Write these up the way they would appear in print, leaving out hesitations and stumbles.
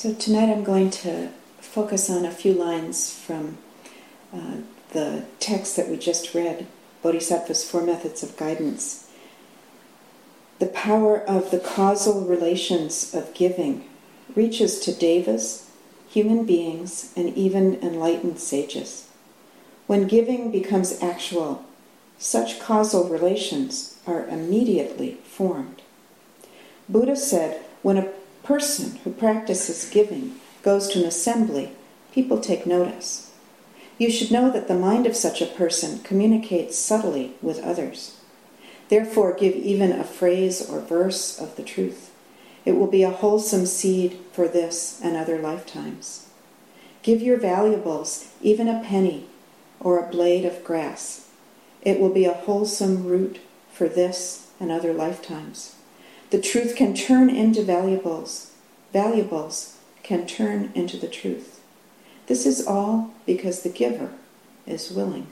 So tonight I'm going to focus on a few lines from the text that we just read, Bodhisattva's Four Methods of Guidance. The power of the causal relations of giving reaches to devas, human beings, and even enlightened sages. When giving becomes actual, such causal relations are immediately formed. Buddha said, when a person who practices giving goes to an assembly, people take notice. You should know that the mind of such a person communicates subtly with others. Therefore, give even a phrase or verse of the truth. It will be a wholesome seed for this and other lifetimes. Give your valuables, even a penny or a blade of grass. It will be a wholesome root for this and other lifetimes. The truth can turn into valuables. Valuables can turn into the truth. This is all because the giver is willing.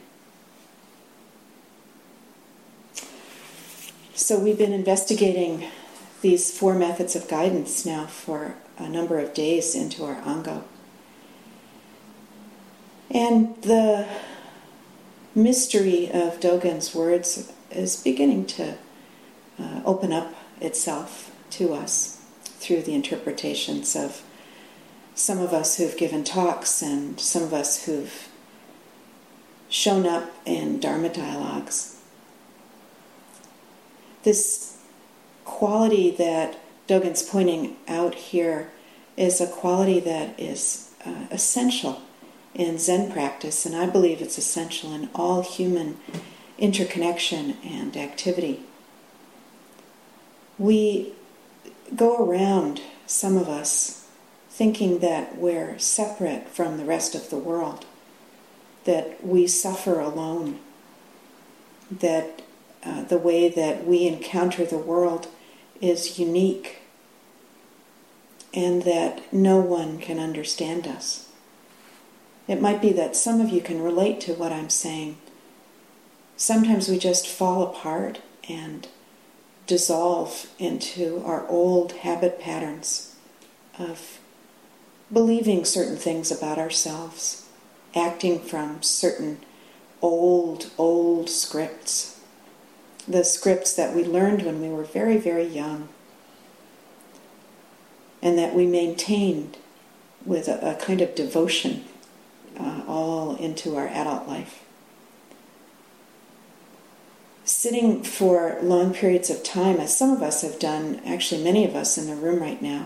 So we've been investigating these four methods of guidance now for a number of days into our Ango. And the mystery of Dogen's words is beginning to open up itself to us through the interpretations of some of us who've given talks and some of us who've shown up in Dharma dialogues. This quality that Dogen's pointing out here is a quality that is essential in Zen practice, and I believe it's essential in all human interconnection and activity. We go around, some of us, thinking that we're separate from the rest of the world, that we suffer alone, that the way that we encounter the world is unique, and that no one can understand us. It might be that some of you can relate to what I'm saying. Sometimes we just fall apart and dissolve into our old habit patterns of believing certain things about ourselves, acting from certain old scripts, the scripts that we learned when we were very, very young, and that we maintained with a kind of devotion all into our adult life. Sitting for long periods of time, as some of us have done, actually many of us in the room right now,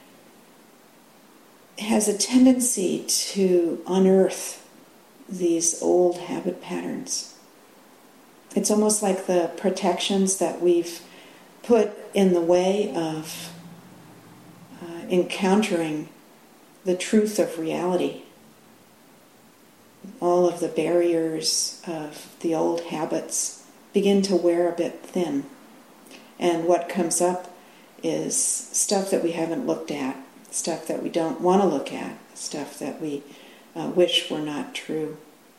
has a tendency to unearth these old habit patterns. It's almost like the protections that we've put in the way of encountering the truth of reality. All of the barriers of the old habits begin to wear a bit thin. And what comes up is stuff that we haven't looked at, stuff that we don't want to look at, stuff that we wish were not true.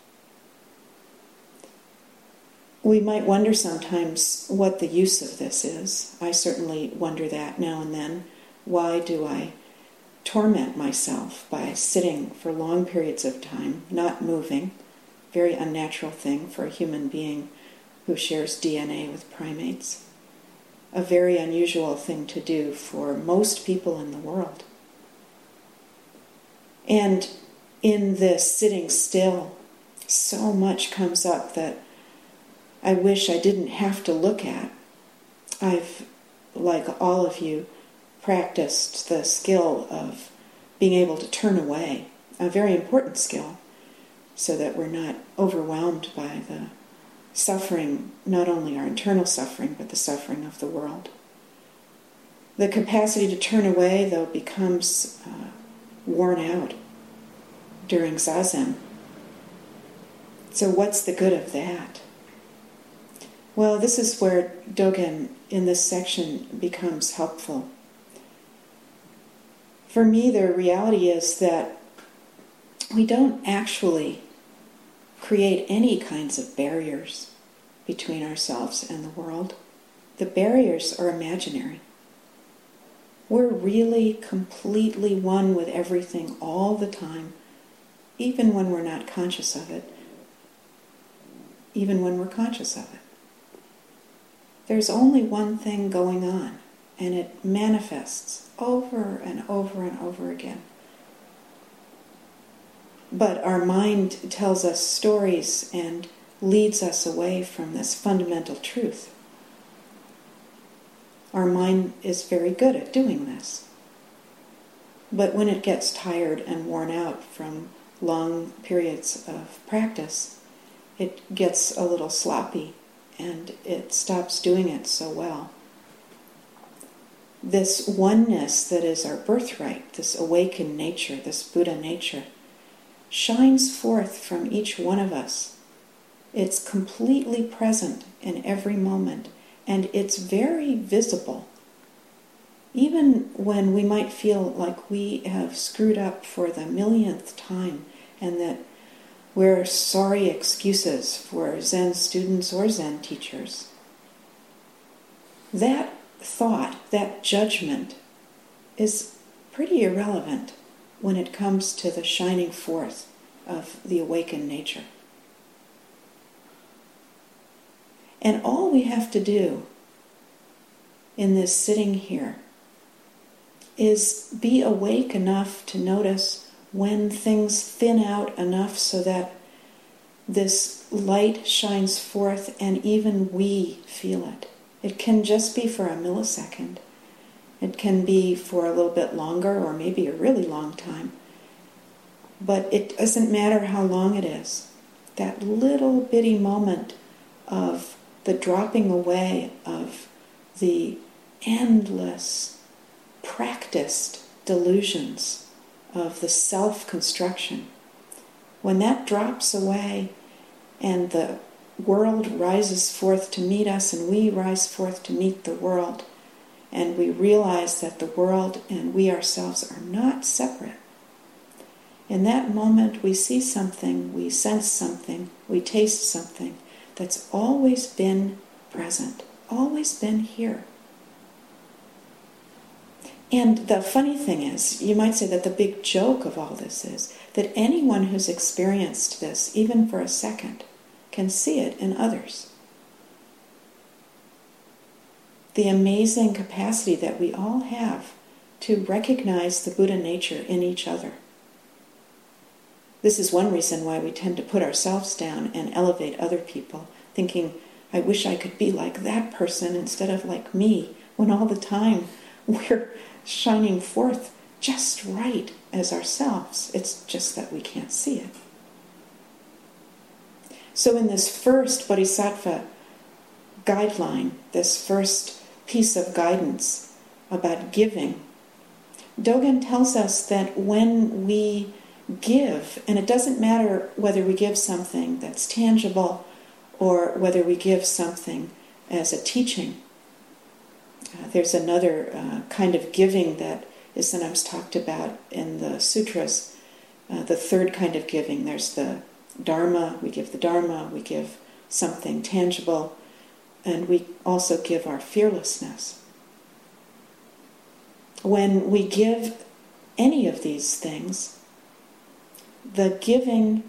We might wonder sometimes what the use of this is. I certainly wonder that now and then. Why do I torment myself by sitting for long periods of time, not moving? Very unnatural thing for a human being who shares DNA with primates. A very unusual thing to do for most people in the world. And in this sitting still, so much comes up that I wish I didn't have to look at. I've, like all of you, practiced the skill of being able to turn away, a very important skill, so that we're not overwhelmed by the suffering, not only our internal suffering, but the suffering of the world. The capacity to turn away, though, becomes worn out during Zazen. So what's the good of that? Well, this is where Dogen, in this section, becomes helpful. For me, the reality is that we don't actually create any kinds of barriers between ourselves and the world. The barriers are imaginary. we're really completely one with everything all the time, even when we're not conscious of it, even when we're conscious of it. There's only one thing going on, and it manifests over and over and over again. But our mind tells us stories and leads us away from this fundamental truth. Our mind is very good at doing this. But when it gets tired and worn out from long periods of practice, it gets a little sloppy and it stops doing it so well. This oneness that is our birthright, this awakened nature, this Buddha nature, shines forth from each one of us. It's completely present in every moment, and it's very visible. Even when we might feel like we have screwed up for the millionth time, and that we're sorry excuses for Zen students or Zen teachers, that thought, that judgment, is pretty irrelevant when it comes to the shining forth of the awakened nature. And all we have to do in this sitting here is be awake enough to notice when things thin out enough so that this light shines forth and even we feel it. It can just be for a millisecond. It can be for a little bit longer or maybe a really long time. But it doesn't matter how long it is. That little bitty moment of the dropping away of the endless, practiced delusions of the self-construction. When that drops away and the world rises forth to meet us and we rise forth to meet the world, and we realize that the world and we ourselves are not separate. In that moment we see something, we sense something, we taste something that's always been present, always been here. And the funny thing is, you might say that the big joke of all this is that anyone who's experienced this, even for a second, can see it in others. The amazing capacity that we all have to recognize the Buddha nature in each other. This is one reason why we tend to put ourselves down and elevate other people, thinking, I wish I could be like that person instead of like me, when all the time we're shining forth just right as ourselves. It's just that we can't see it. So in this first Bodhisattva guideline, this first piece of guidance about giving, Dogen tells us that when we give, and it doesn't matter whether we give something that's tangible or whether we give something as a teaching. There's another kind of giving that is sometimes talked about in the sutras, the third kind of giving. There's the Dharma, we give the Dharma, we give something tangible, and we also give our fearlessness. When we give any of these things, the giving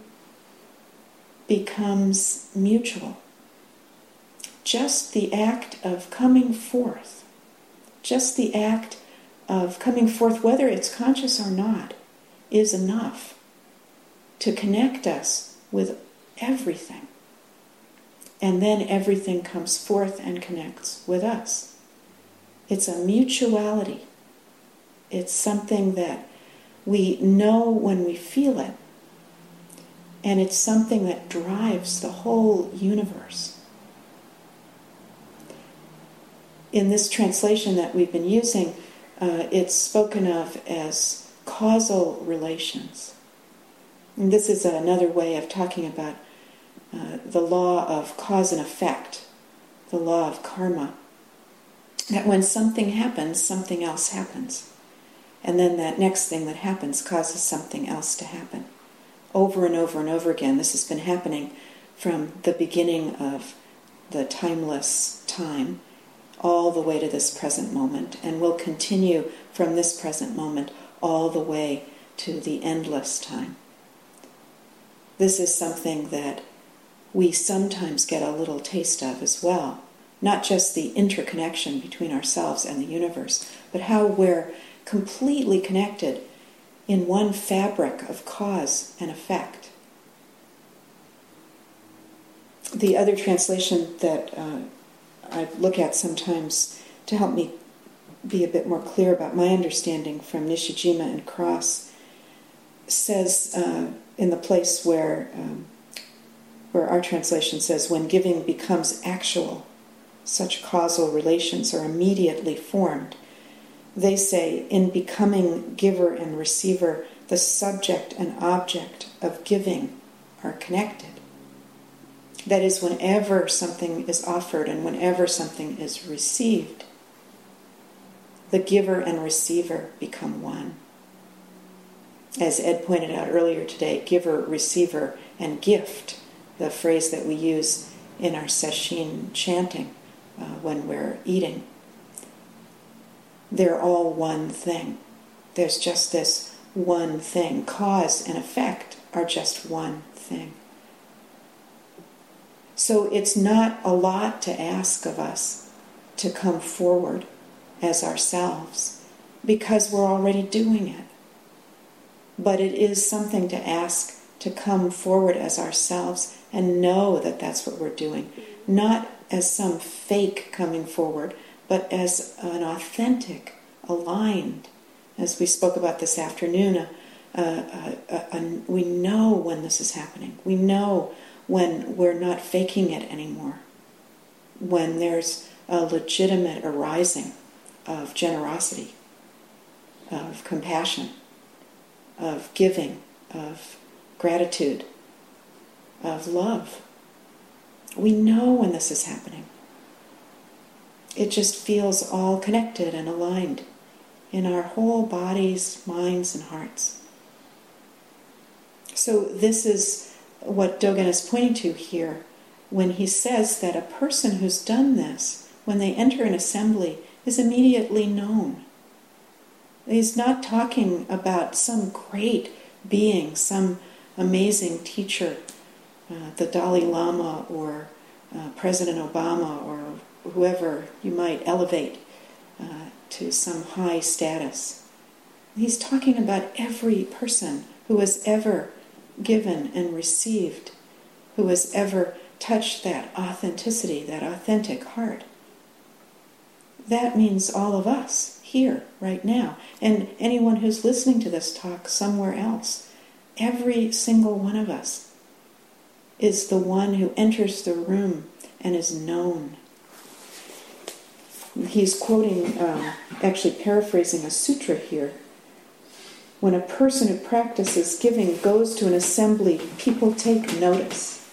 becomes mutual. Just the act of coming forth, just the act of coming forth, whether it's conscious or not, is enough to connect us with everything. And then everything comes forth and connects with us. It's a mutuality. It's something that we know when we feel it. And it's something that drives the whole universe. In this translation that we've been using, it's spoken of as causal relations. And this is another way of talking about the law of cause and effect, the law of karma. That when something happens, something else happens. And then that next thing that happens causes something else to happen. Over and over and over again, this has been happening from the beginning of the timeless time all the way to this present moment, and will continue from this present moment all the way to the endless time. This is something that we sometimes get a little taste of as well. Not just the interconnection between ourselves and the universe, but how we're completely connected in one fabric of cause and effect. The other translation that I look at sometimes to help me be a bit more clear about my understanding from Nishijima and Cross says in the place where our translation says, when giving becomes actual, such causal relations are immediately formed. They say, in becoming giver and receiver, the subject and object of giving are connected. That is, whenever something is offered and whenever something is received, the giver and receiver become one. As Ed pointed out earlier today, giver, receiver, and gift, the phrase that we use in our sesshin chanting when we're eating, they're all one thing. There's just this one thing. Cause and effect are just one thing. So it's not a lot to ask of us to come forward as ourselves, because we're already doing it. But it is something to ask to come forward as ourselves and know that that's what we're doing. Not as some fake coming forward, but as an authentic, aligned, as we spoke about this afternoon, we know when this is happening. We know when we're not faking it anymore. When there's a legitimate arising of generosity, of compassion, of giving, of gratitude, of love. We know when this is happening. It just feels all connected and aligned in our whole bodies, minds, and hearts. So this is what Dogen is pointing to here when he says that a person who's done this, when they enter an assembly, is immediately known. He's not talking about some great being, some amazing teacher, the Dalai Lama or President Obama or whoever you might elevate to some high status. He's talking about every person who has ever given and received, who has ever touched that authenticity, that authentic heart. That means all of us here, right now, and anyone who's listening to this talk somewhere else. Every single one of us is the one who enters the room and is known. He's quoting, actually paraphrasing a sutra here. When a person who practices giving goes to an assembly, people take notice.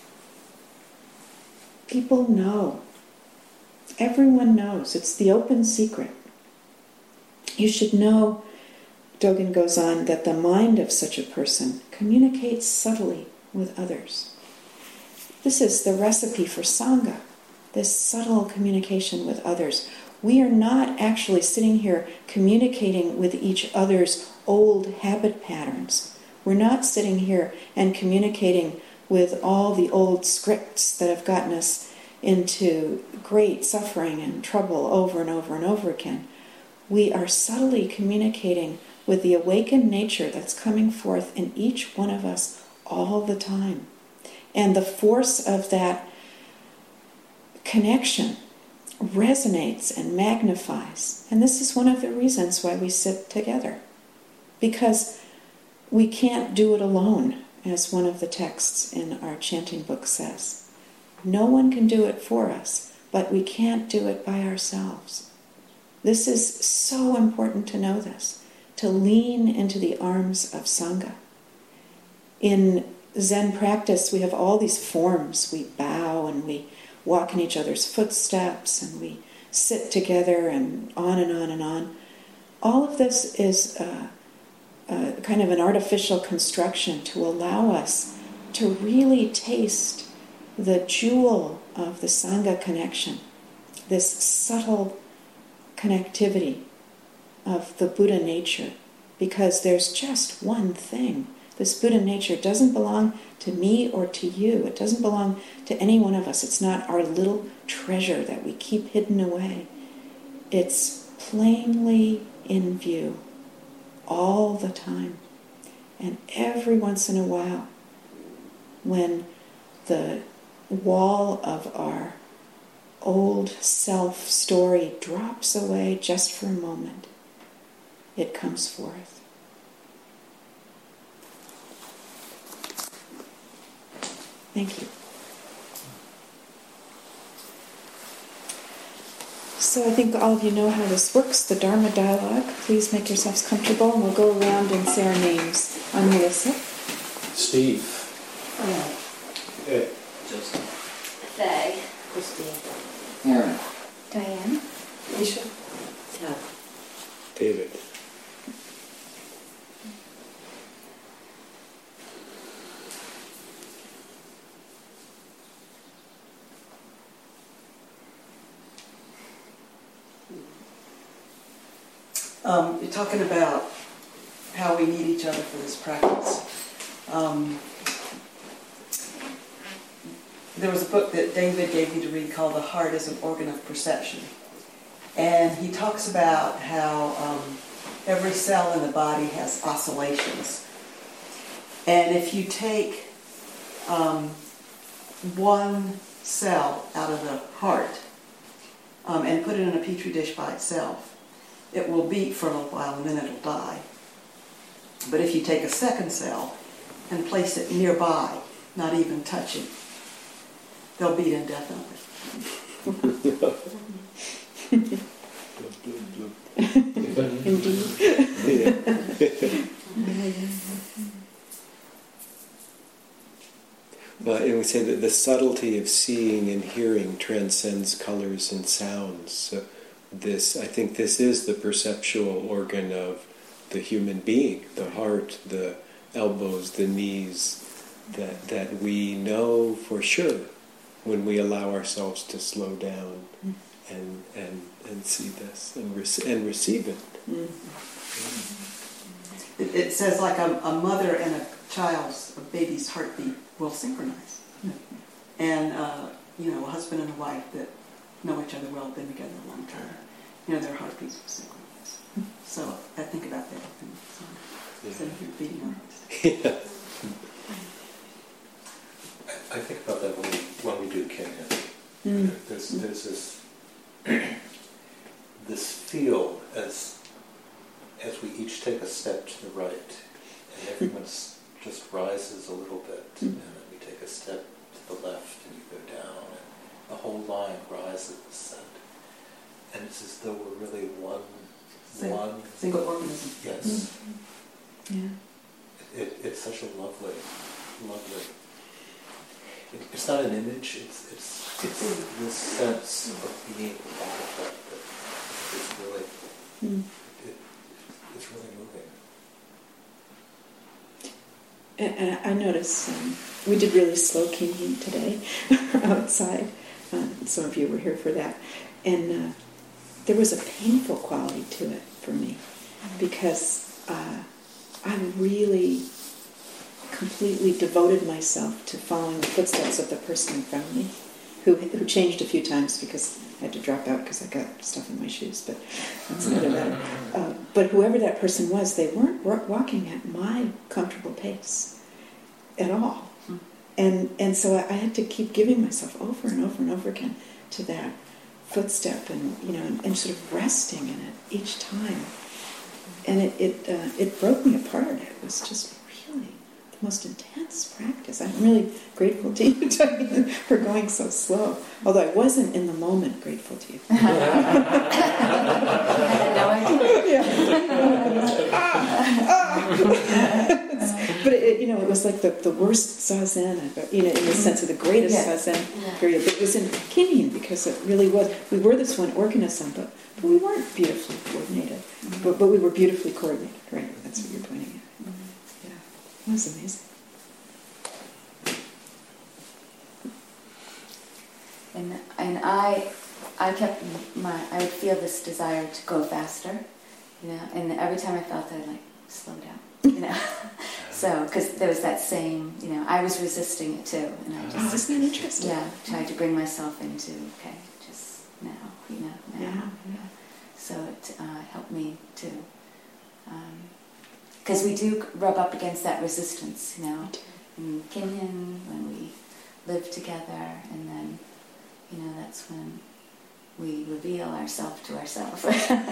People know. Everyone knows. It's the open secret. You should know, Dogen goes on, that the mind of such a person communicates subtly with others. This is the recipe for Sangha, this subtle communication with others. We are not actually sitting here communicating with each other's old habit patterns. We're not sitting here and communicating with all the old scripts that have gotten us into great suffering and trouble over and over and over again. We are subtly communicating with the awakened nature that's coming forth in each one of us all the time. And the force of that connection resonates and magnifies. And this is one of the reasons why we sit together. Because we can't do it alone, as one of the texts in our chanting book says. No one can do it for us, but we can't do it by ourselves. This is so important to know this, to lean into the arms of Sangha. In Zen practice, we have all these forms. We bow and we walk in each other's footsteps and we sit together and on and on and on. All of this is kind of an artificial construction to allow us to really taste the jewel of the Sangha connection, this subtle connectivity of the Buddha nature, because there's just one thing. This Buddha nature doesn't belong to me or to you. It doesn't belong to any one of us. It's not our little treasure that we keep hidden away. It's plainly in view all the time. And every once in a while, when the wall of our old self story drops away just for a moment, it comes forth. Thank you. So I think all of you know how this works, the Dharma dialogue. Please make yourselves comfortable, and we'll go around and say our names. I'm Melissa. Steve. Joseph. Faye. Christine. Aaron. Diane. Alicia. Ted. David. You're talking about how we need each other for this practice. There was a book that David gave me to read called The Heart as an Organ of Perception. And he talks about how every cell in the body has oscillations. And if you take one cell out of the heart and put it in a petri dish by itself, it will beat for a little while and then it'll die. But if you take a second cell and place it nearby, not even touching, they'll beat indefinitely. Indeed. And we say that the subtlety of seeing and hearing transcends colors and sounds. So I think this is the perceptual organ of the human being, the heart, the elbows, the knees, that we know for sure when we allow ourselves to slow down and see this and receive it. It says like a mother and a baby's heartbeat will synchronize. And a husband and a wife that know each other well, been together a long time, their heartbeats will synchronize. So I think about that instead of your beating hearts. I think about that when we do Kinhin. There's this feel as we each take a step to the right, and everyone just rises a little bit, and then we take a step to the left, and you go down, and the whole line rises, and it's as though we're really one single organism. Yes. Yeah. It's such a lovely. It's not an image. It's this sense of being part of that is really. It's really moving. And I noticed we did really slow Kinhin today outside. Some of you were here for that. And there was a painful quality to it for me because I really completely devoted myself to following the footsteps of the person in front of me, who changed a few times because I had to drop out because I got stuff in my shoes, but that's another matter. But whoever that person was, they weren't walking at my comfortable pace at all. And so I had to keep giving myself over and over and over again to that footstep and sort of resting in it each time. And it broke me apart. It was just really the most intense practice. I'm really grateful to you, Diane, for going so slow. Although I wasn't in the moment grateful to you. I had no idea. But it was like the worst zazen, in the sense of the greatest zazen period. But it was in Kinhin because it really was. We were this one organism, but we weren't beautifully coordinated. But we were beautifully coordinated, right? That's what you're pointing at. Yeah, it was amazing. And I I would feel this desire to go faster, and every time I felt that, I'd like, slow down, So, because there was that same, I was resisting it too, and I just, isn't that interesting? tried to bring myself into, okay, just now, now. Yeah. So it helped me too. Because we do rub up against that resistance, in Kinhin, when we live together, and then, that's when we reveal ourselves to ourselves.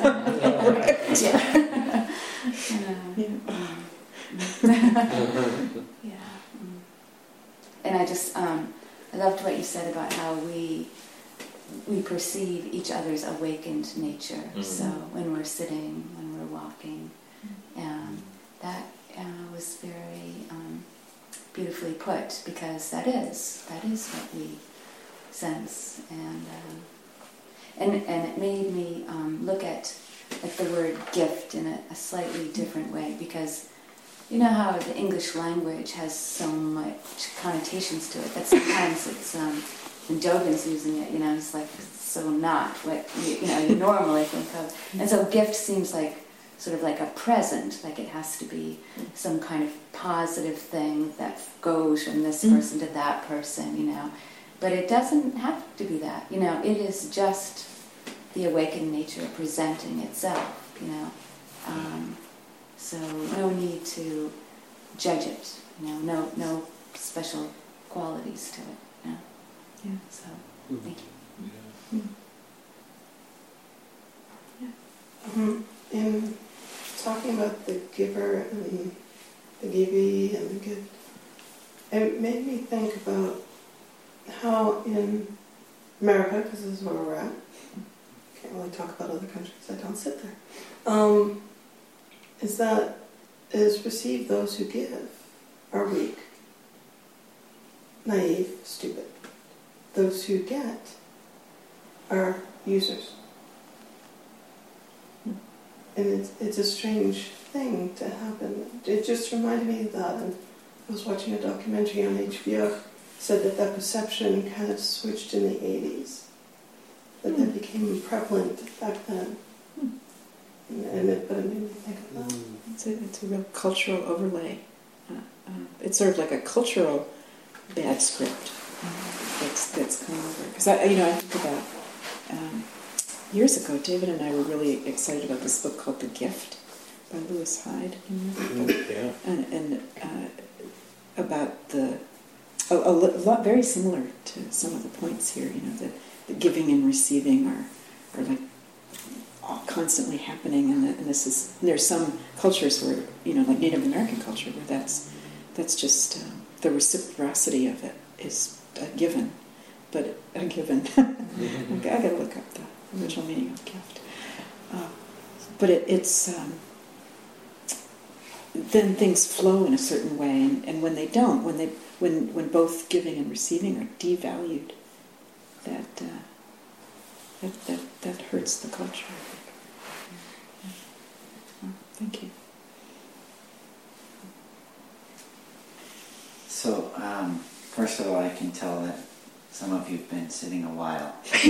And I just, I loved what you said about how we perceive each other's awakened nature. Mm-hmm. So when we're sitting, when we're walking, that was very beautifully put, because that is what we sense, and it made me look at the word gift in a slightly different way, because you know how the English language has so much connotations to it that sometimes it's and Dogen's using it, it's like so not what you normally think of, and so gift seems like sort of like a present, like it has to be some kind of positive thing that goes from this person to that person, but it doesn't have to be that, it is just the awakened nature presenting itself, so no need to judge it, no special qualities to it, Yeah. So, thank you. In talking about the giver and the givey and the gift, it made me think about how in America, because this is where we're at, can't really talk about other countries, I don't sit there, is that it is perceived those who give are weak, naive, stupid. Those who get are users. And it's a strange thing to happen. It just reminded me of that. And I was watching a documentary on HBO, said that perception kind of switched in the 80s. That became prevalent back then. But it made me think of that. It's a real cultural overlay. It's sort of like a cultural bad script that's come over. Because I think about years ago, David and I were really excited about this book called The Gift by Lewis Hyde. Yeah. And about a lot very similar to some of the points here. The giving and receiving are like all constantly happening, and there's some cultures where like Native American culture where that's just the reciprocity of it is a given, but a given. I got to look up the original meaning of gift. But it's then things flow in a certain way, and when they don't, when both giving and receiving are devalued, that hurts the culture. Thank you. So, first of all, I can tell that some of you've been sitting a while. It's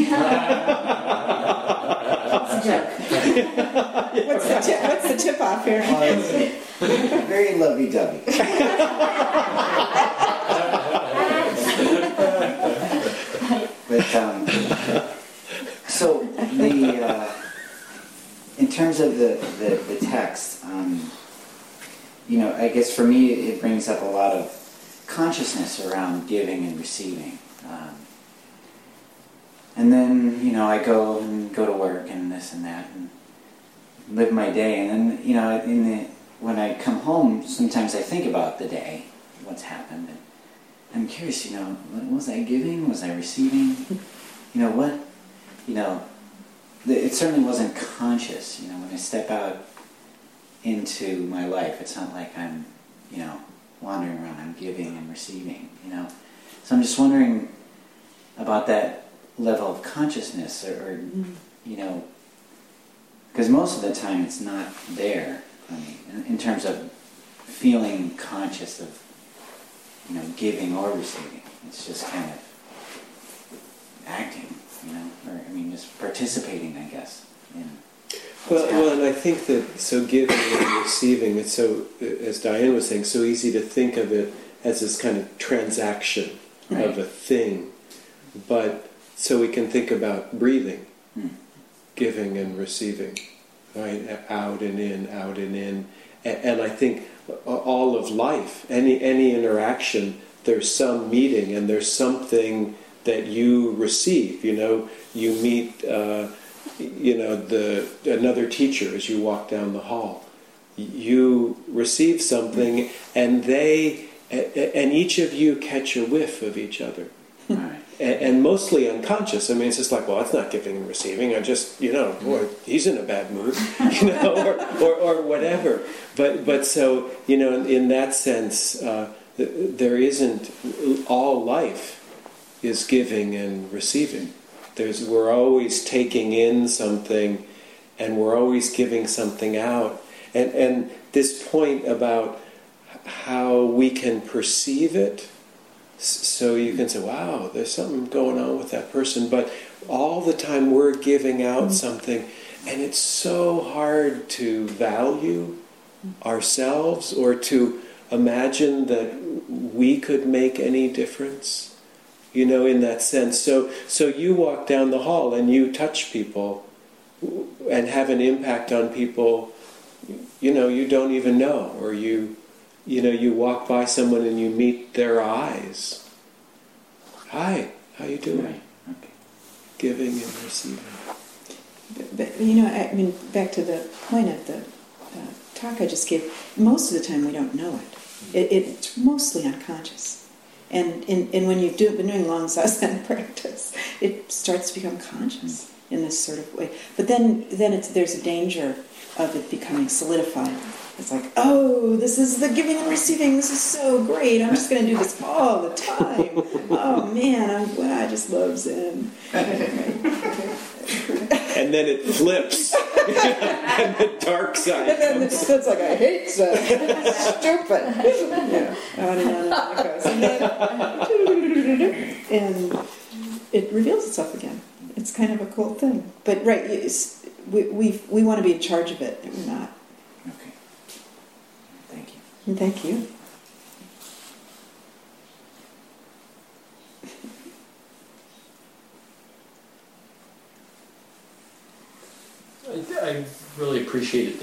a joke. What's the tip off here? Very lovey-dovey. But so in terms of the text, I guess for me it brings up a lot of consciousness around giving and receiving. And then, I go to work and this and that and live my day. And then, when I come home, sometimes I think about the day, what's happened. And I'm curious, was I giving? Was I receiving? What? It certainly wasn't conscious. When I step out into my life, it's not like I'm, wandering around. I'm giving and receiving, So I'm just wondering about that level of consciousness, or because most of the time it's not there for me in terms of feeling conscious of giving or receiving. It's just kind of acting, or I mean, just participating, I guess. Well, and I think that so giving and receiving, it's so, as Diane was saying, so easy to think of it as this kind of transaction of a thing. But so we can think about breathing, giving and receiving, right? Out and in, out and in. And I think all of life, any interaction, there's some meeting and there's something that you receive. You meet another teacher as you walk down the hall. You receive something, and each of you catch a whiff of each other. Right. And mostly unconscious. I mean, it's just like, well, it's not giving and receiving. I just, boy, he's in a bad mood, or whatever. But so, in that sense, there isn't, all life is giving and receiving. We're always taking in something, and we're always giving something out. And this point about how we can perceive it, so you can say, wow, there's something going on with that person, but all the time we're giving out something, and it's so hard to value ourselves or to imagine that we could make any difference, in that sense. So you walk down the hall and you touch people and have an impact on people, you don't even know, or you walk by someone and you meet their eyes. Hi, how you doing? Right. Okay. Giving and receiving. But back to the point of the talk I just gave, most of the time we don't know it. It's mostly unconscious. And when you've been doing long Zazen practice, it starts to become conscious in this sort of way. But then there's a danger of it becoming solidified. It's like, oh, this is the giving and receiving. This is so great. I'm just going to do this all the time. Oh man, I just love Zen. And then it flips, and the dark side. And then it's like, I hate Zen. It's stupid. On and on it goes. And it reveals itself again. It's kind of a cool thing. But we want to be in charge of it, and we're not. Okay. Thank you. And thank you. I really appreciated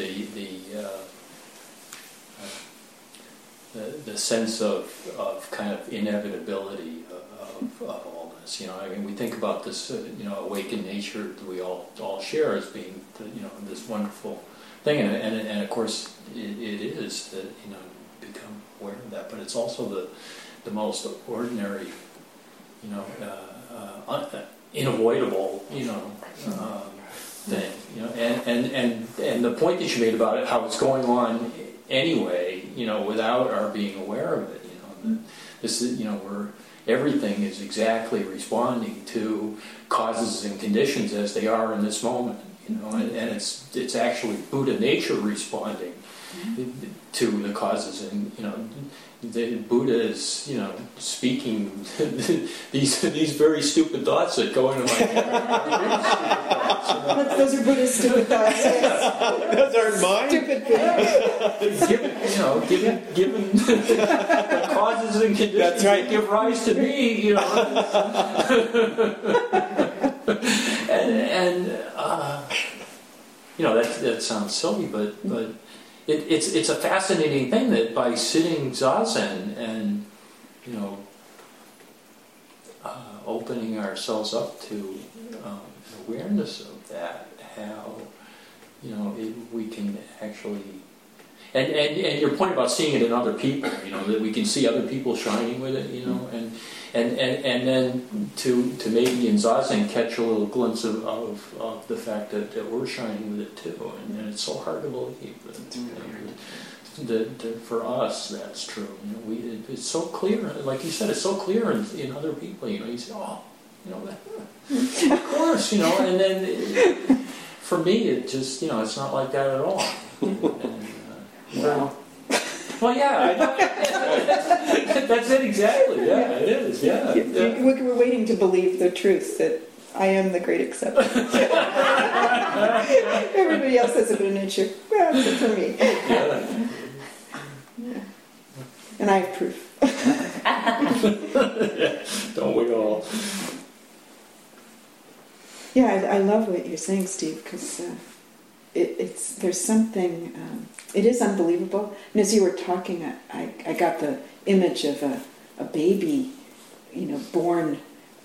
the sense of kind of inevitability of all this. We think about this, awakened nature that we all share as being, this wonderful thing, and of course it is that become aware of that. But it's also the most ordinary, unavoidable, thing, and the point that you made about it, how it's going on anyway, without our being aware of it, this is, where everything is exactly responding to causes and conditions as they are in this moment, and it's actually Buddha nature responding to the causes, and the Buddha is, speaking these very stupid thoughts that go into my head. Those are Buddha's stupid thoughts. Those aren't mine. Stupid Given the causes and conditions That's right. that give rise to me, that sounds silly, but it's a fascinating thing that by sitting zazen and opening ourselves up to awareness of that, how we can actually, and your point about seeing it in other people, that we can see other people shining with it, and then to maybe in zazen catch a little glimpse of the fact that we're shining with it too, and it's so hard to believe that for us that's true. It's so clear, like you said, it's so clear in other people. You say, oh, of course, and then for me it just it's not like that at all. Well, yeah, that's it exactly. Yeah, it is. Yeah. We're waiting to believe the truth that I am the great exception. Everybody else has a Buddha nature. Well, except for me. Yeah. And I have proof. Don't we all? Yeah, I love what you're saying, Steve, because there's something. It is unbelievable. And as you were talking, I got the image of a baby, born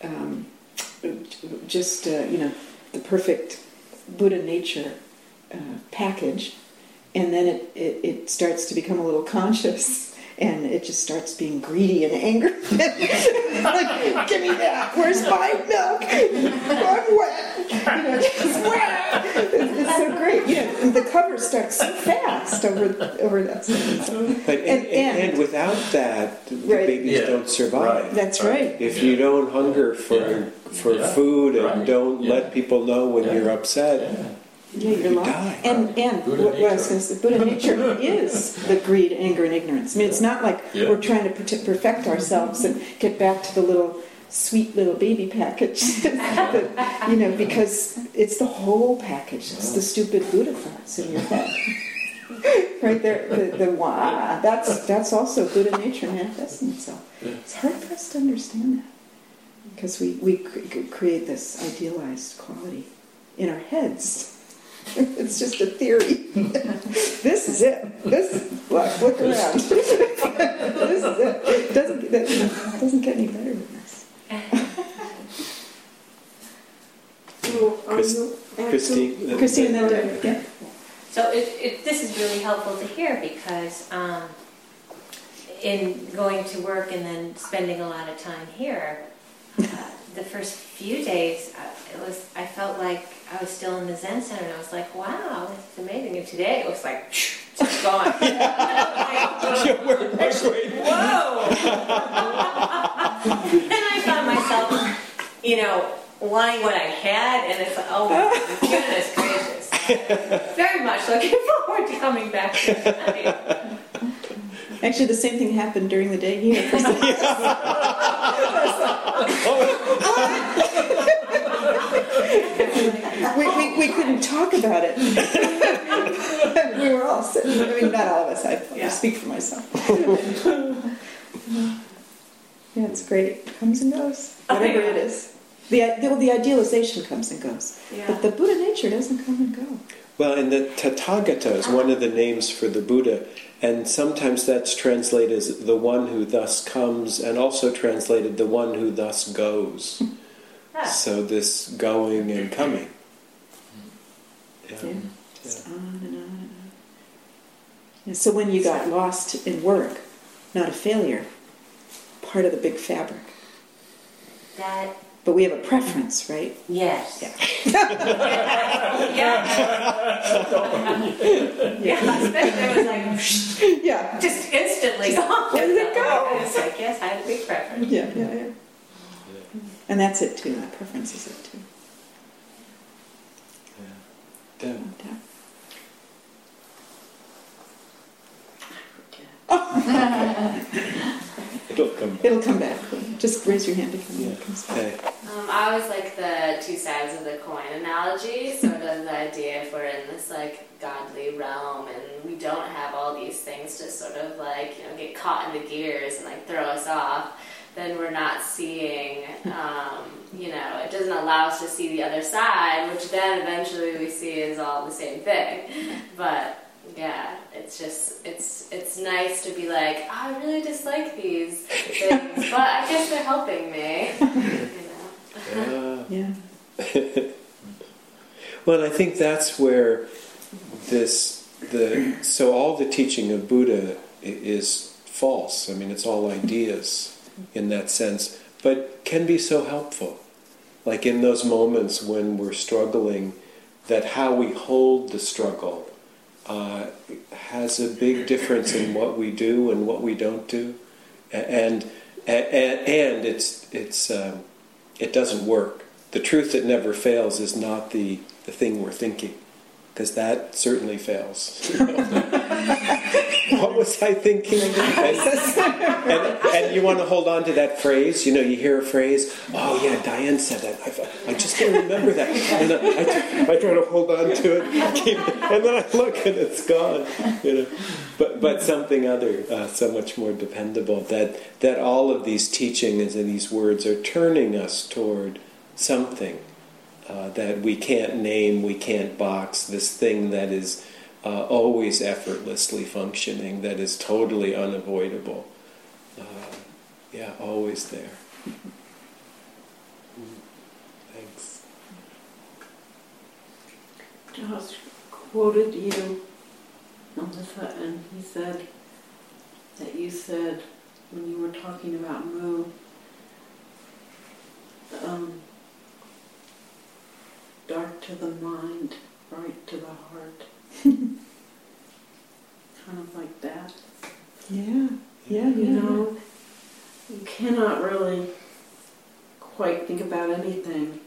just the perfect Buddha nature package, and then it starts to become a little conscious. And it just starts being greedy and angry. Like, give me that. Where's my milk? I'm wet. It's wet. It's so great. And the cover starts so fast over that stuff. But and without that, the babies don't survive. Right. That's right. If you don't hunger for food and don't let people know when you're upset, you're lost. die. And what I was going to say, Buddha nature is the greed, anger, and ignorance. I mean, it's not like we're trying to perfect ourselves and get back to the sweet little baby package, because it's the whole package. It's the stupid Buddha thoughts in your head. Right there, the wah. That's also Buddha nature manifesting itself. It's hard for us to understand that because we create this idealized quality in our heads. It's just a theory. This is it. Look around. This is it. It doesn't get any better than this. Christine, and then Deborah. Yeah. So this is really helpful to hear because in going to work and then spending a lot of time here, the first few days, I felt like I was still in the Zen Center, and I was like, wow, this is amazing. And today it was like, just gone. Whoa! And I found myself, wanting what I had, and it's like, oh, goodness gracious. Very much looking forward to coming back tonight. Actually, the same thing happened during the day here. We couldn't talk about it. We were all sitting. I mean, not all of us. I speak for myself. Yeah, it's great. It comes and goes. Whatever it is. The idealization comes and goes. Yeah. But the Buddha nature doesn't come and go. Well, and the Tathagata is one of the names for the Buddha, and sometimes that's translated as the one who thus comes, and also translated the one who thus goes. So this going and coming. Just on and on and on. And so when you got lost in work, not a failure, part of the big fabric. But we have a preference, right? Yes. Yeah. Especially it was like, just instantly gone. Where did it go? It's like, yes, I had a big preference. Yeah. And that's it too. That preference is it too. It'll come back. Just raise your hand if it comes back. Okay. I always like the two sides of the coin analogy, sort of the idea if we're in this godly realm and we don't have all these things to sort of get caught in the gears and throw us off, then we're not seeing, it doesn't allow us to see the other side, which then eventually we see is all the same thing. But yeah, it's just, it's nice to be like, oh, I really dislike these things, but I guess they're helping me. Yeah. Well, I think that's where so all the teaching of Buddha is false. I mean, it's all ideas in that sense, but can be so helpful. Like in those moments when we're struggling, that how we hold the struggle has a big difference in what we do and what we don't do, and it doesn't work. The truth that never fails is not the thing we're thinking. because that certainly fails. What was I thinking? And you want to hold on to that phrase. You hear a phrase. Oh yeah, Diane said that. I just can't remember that. And I try to hold on to it, and then I look and it's gone. But something other, so much more dependable. That all of these teachings and these words are turning us toward something that we can't name, we can't box. This thing that is always effortlessly functioning, that is totally unavoidable. Always there. Thanks. Josh quoted you, Melissa, and he said that you said when you were talking about Mu, dark to the mind, bright to the heart. Kind of like that. Yeah. You cannot really quite think about anything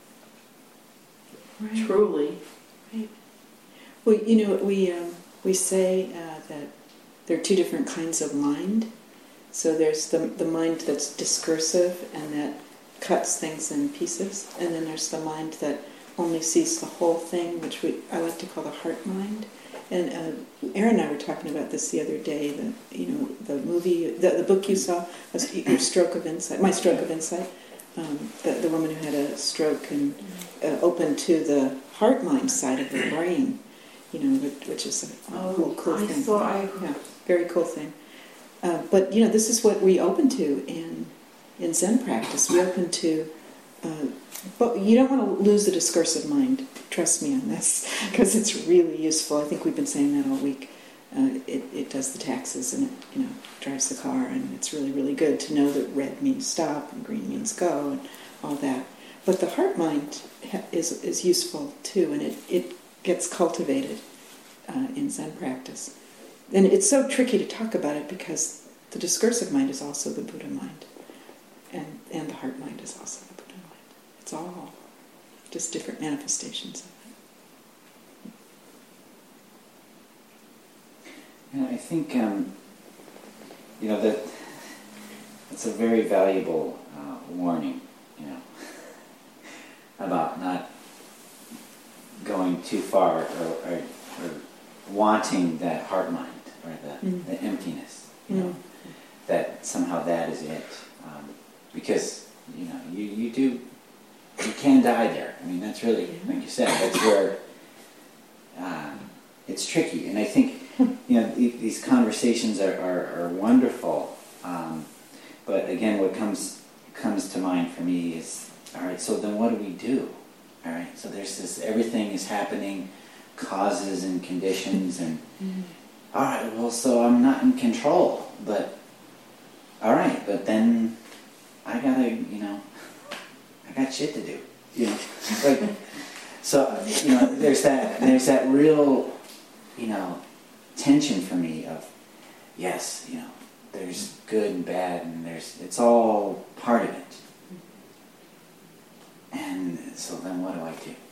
truly. Right. Well, we say that there are two different kinds of mind. So there's the mind that's discursive and that cuts things in pieces, and then there's the mind that only sees the whole thing, which I like to call the heart mind. And Aaron and I were talking about this the other day. The movie, the book you saw, Your Stroke of Insight, My Stroke of Insight. The woman who had a stroke and opened to the heart mind side of the brain, which is a cool thing. Very cool thing. But this is what we open to in Zen practice. We open to. But you don't want to lose the discursive mind. Trust me on this, because it's really useful. I think we've been saying that all week. It does the taxes and it drives the car, and it's really, really good to know that red means stop and green means go and all that. But the heart mind is useful too, and it gets cultivated in Zen practice. And it's so tricky to talk about it because the discursive mind is also the Buddha mind, and the heart mind is also the Buddha mind. It's all just different manifestations of it. I think that it's a very valuable warning, about not going too far or wanting that heart mind or the emptiness. That somehow that is it, because you can die there. I mean, that's really, like you said, that's where it's tricky. And I think these conversations are wonderful. But again, what comes to mind for me is, all right, so then what do we do? All right, so there's this, everything is happening, causes and conditions, and all right, well, so I'm not in control, but all right, but then I gotta, I got shit to do, like, so, there's that real, tension for me of, yes, there's good and bad, and it's all part of it. And so then what do I do?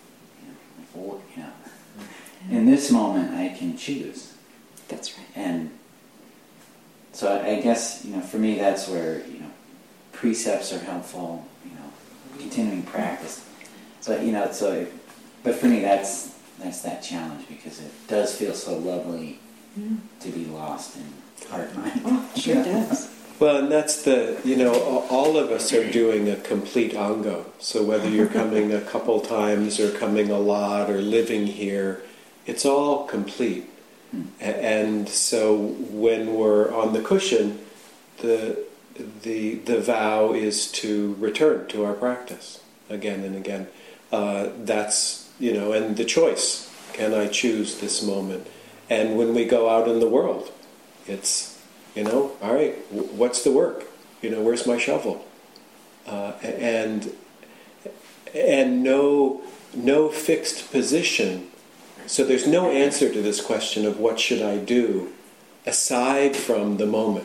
In this moment I can choose. That's right. And so I guess, for me that's where, precepts are helpful, continuing practice. But, but for me that's that challenge, because it does feel so lovely to be lost in heart mind. Oh, it sure does. Well, and that's all of us are doing a complete ango. So whether you're coming a couple times or coming a lot or living here, it's all complete. And so when we're on the cushion, the vow is to return to our practice again and again. That's, and the choice. Can I choose this moment? And when we go out in the world, it's, all right, what's the work? Where's my shovel? And no fixed position. So there's no answer to this question of what should I do aside from the moment.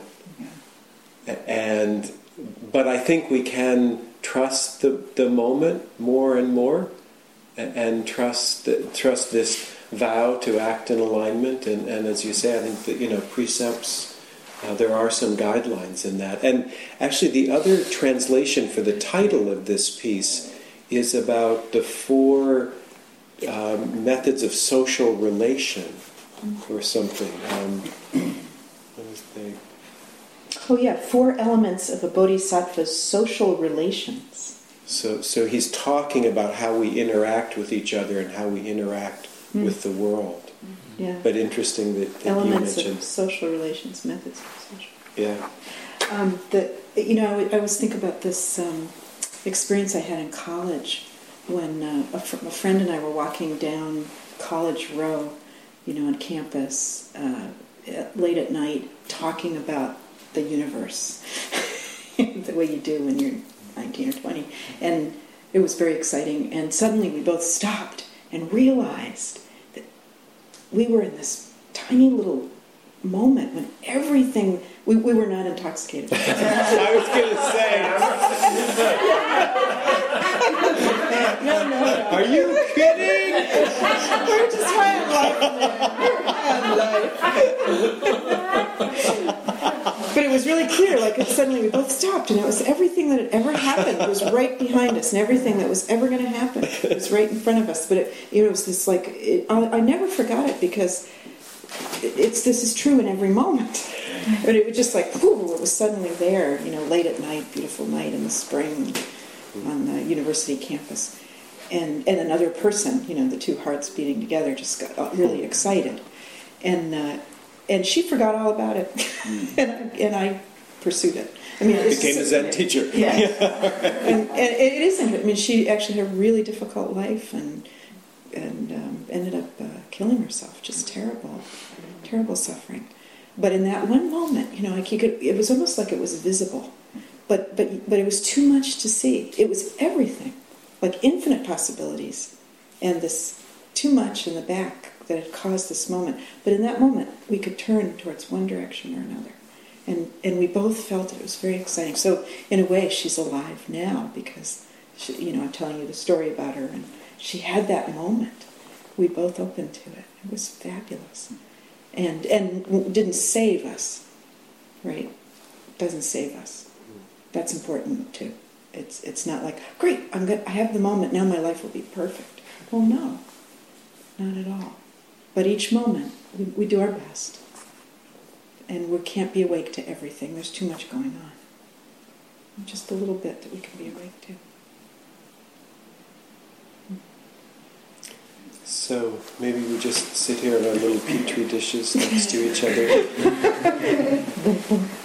But I think we can trust the moment more and more, and trust this vow to act in alignment, and as you say, I think that precepts, there are some guidelines in that. And actually the other translation for the title of this piece is about the 4 methods of social relation or something. What is the... Oh yeah, 4 elements of a bodhisattva's social relations. So he's talking about how we interact with each other and how we interact with the world. Yeah. But interesting that elements you mentioned of social relations, methods of social. Yeah. I always think about this experience I had in college when a friend and I were walking down College Row, on campus late at night, talking about the universe, the way you do when you're 19 or 20. And it was very exciting. And suddenly we both stopped and realized that we were in this tiny little moment when everything... We were not intoxicated. I was going to say... No. Are you kidding? We're just high on life. But it was really clear, suddenly we both stopped, and it was everything that had ever happened was right behind us, and everything that was ever going to happen was right in front of us. But it was this I never forgot it, because this is true in every moment. But it was just it was suddenly there, late at night, beautiful night in the spring on the university campus. And another person, the 2 hearts beating together, just got really excited. And she forgot all about it. and I pursued it. I mean, became a Zen teacher. Yeah. And it isn't. She actually had a really difficult life and ended up killing herself. Just terrible suffering. But in that one moment, it was almost like it was visible. But it was too much to see. It was everything, infinite possibilities, and this too much in the back that had caused this moment. But in that moment, we could turn towards one direction or another. And we both felt it was very exciting. So in a way, she's alive now because, I'm telling you the story about her, and she had that moment. We both opened to it. It was fabulous. And didn't save us, right? Doesn't save us. That's important too. It's not great, I have the moment, now my life will be perfect. Well, no, not at all. But each moment, we do our best. And we can't be awake to everything. There's too much going on. Just a little bit that we can be awake to. So maybe we just sit here in our little petri dishes next to each other.